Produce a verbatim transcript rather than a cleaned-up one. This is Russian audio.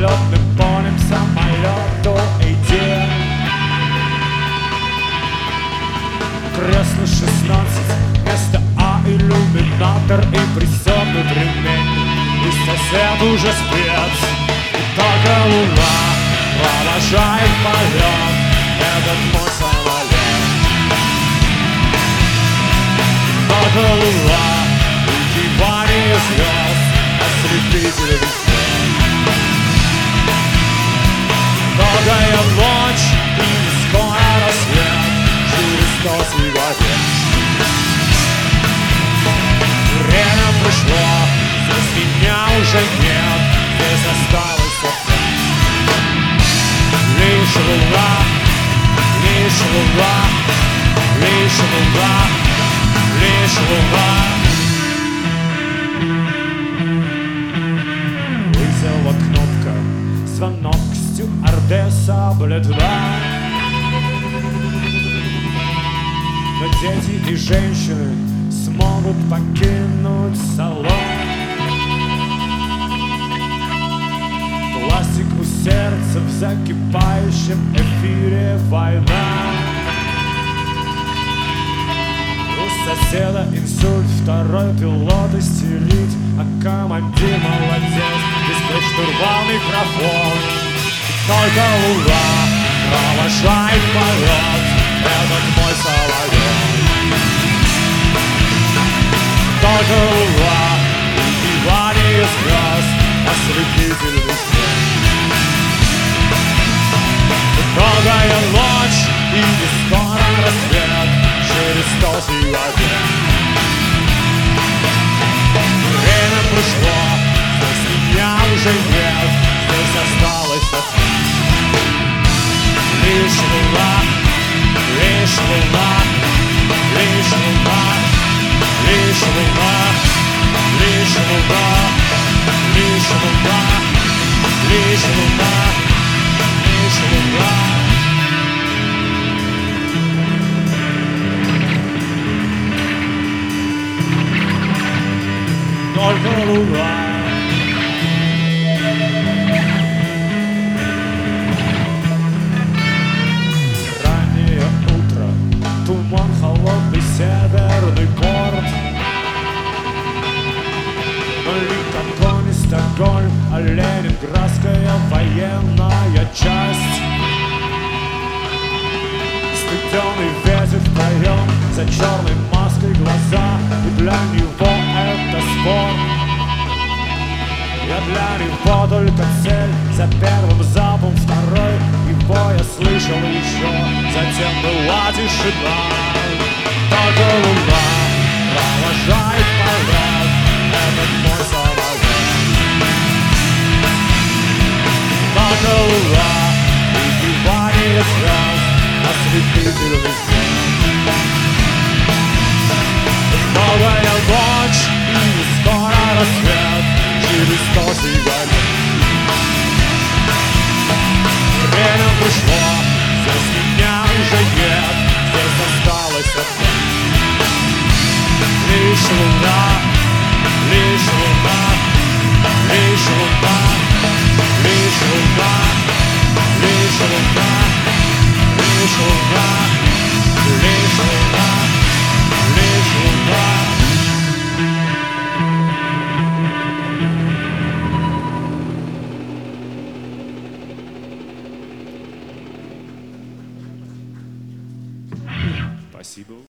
взлетным полем самолету иди. Кресло шестнадцать, место А, иллюминатор и пристегнут ремень. И сосед уже спец, и только луна провожает полет этот мой самолет. Только луна, укипание звезд, ослепитель везде. Долгая ночь и скоро рассвет, Христос и Отец. Время пришло, здесь меня уже нет, здесь осталось одно. Лишь луна, лишь луна, лишь луна, лишь луна. Вызова кнопка, звонок, стюардесса, бледна. Но дети и женщины смогут покинуть салон. Пластик у сердца в закипающем эфире война. У соседа инсульт, второй пилот истерит, а командир молодец, здесь штурвал микрофон. Только луна провожает полет этот мой самолет. Только луна, убивание звезд, ослепитель везде. Долгая ночь и не скоро рассвет, Христос и Отец. Время пришло, здесь меня уже нет, здесь осталось одно. Лишь луна, лишь луна, лишь луна, лишь луна, лишь луна, лишь луна, лишь луна, лишь луна. Только луна. Раннее утро, туман, холодный северный порт. Ликон, не Стокгольм, а Ленинградская военная часть. Студеный ветер в проем, за черной маской глаза, и для него это спорт. Я для него только цель, за первым залпом второй, его я слышал еще, затем была тишина. Только луна провожает полет этот мой самолет. Только луна, убивание звезд, ослепитель везде. Долгая ночь и скоро рассвет, Христос и Отец. Время пришло, здесь меня уже нет, здесь осталось одно. Лишь луна, лишь луна, лишь луна, лишь луна, лишь луна, лишь луна, лишь луна, лишь луна. Спасибо.